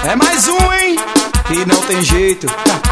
É mais um, hein? E não tem jeito.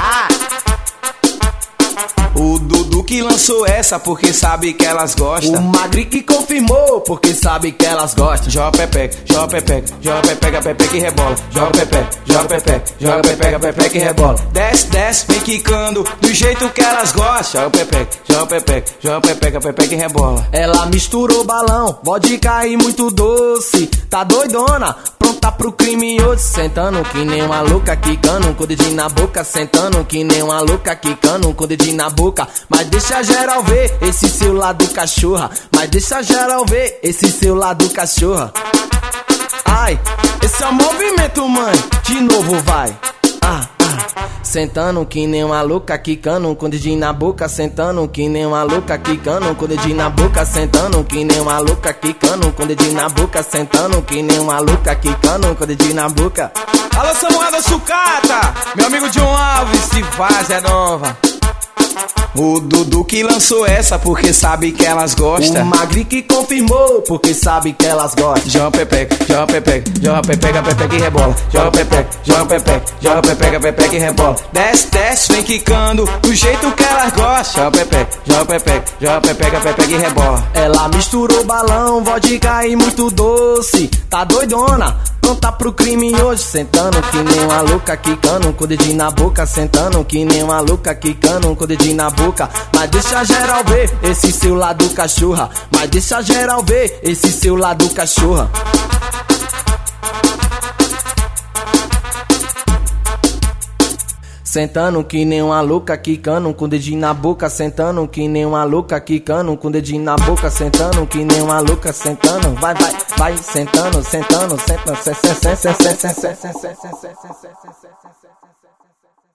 O Dudu que lançou essa porque sabe que elas gostam. O Magri que confirmou porque sabe que elas gostam. Joga pepeca, joga pepeca, joga pepeca, pepeca e rebola. Joga pepeca, joga pepeca, joga pepeca, pepeca e rebola. Desce, desce, vem quicando do jeito que elas gostam. Joga pepeca, joga pepeca, joga pepeca, pepeca e rebola. Ela misturou balão, vodka e muito doce. Tá doidona, pronta pro crime hoje. Sentando que nem uma louca, quicando com o dedinho na boca. Sentando que nem uma louca, quicando com o dedinho na boca. Mas deixa geral ver esse seu lado cachorra. Mas deixa geral ver esse seu lado cachorra. Ai, esse é o movimento, mãe. De novo vai. Sentando que nem uma louca, quicando com o dedinho na boca. Sentando que nem uma louca, quicando com o dedinho na boca. Sentando que nem uma louca, quicando com o dedinho na boca. Sentando que nem uma louca, quicando com o dedinho na boca. Alô, Samuel da Sucata, meu amigo John Alves de Várzea Nova. O Dudu que lançou essa porque sabe que elas gostam. O Magri que confirmou porque sabe que elas gostam. Joga pepeca, joga pepeca, joga pepeca, pepeca e rebola. Joga pepeca, joga pepeca, joga pepeca, pepeca e rebola. Desce, desce, vem quicando do jeito que elas gostam. Joga pepeca, joga pepeca, joga pepeca, pepeca e rebola. Ela misturou balão, vodka e muito doce. Tá doidona, pronta pro crime hoje. Sentando que nem uma louca, quicando com o dedinho na boca. Sentando que nem uma louca, quicando com o dedinho na boca. Mas deixa geral ver esse seu lado cachorra. Mas deixa geral ver esse seu lado cachorra. Sentando que nem uma louca, quicando com o dedinho na boca. Sentando que nem uma louca, quicando com o dedinho na boca. Sentando que nem uma louca, sentando. Vai, vai, vai, sentando, sentando, sentando, sentando.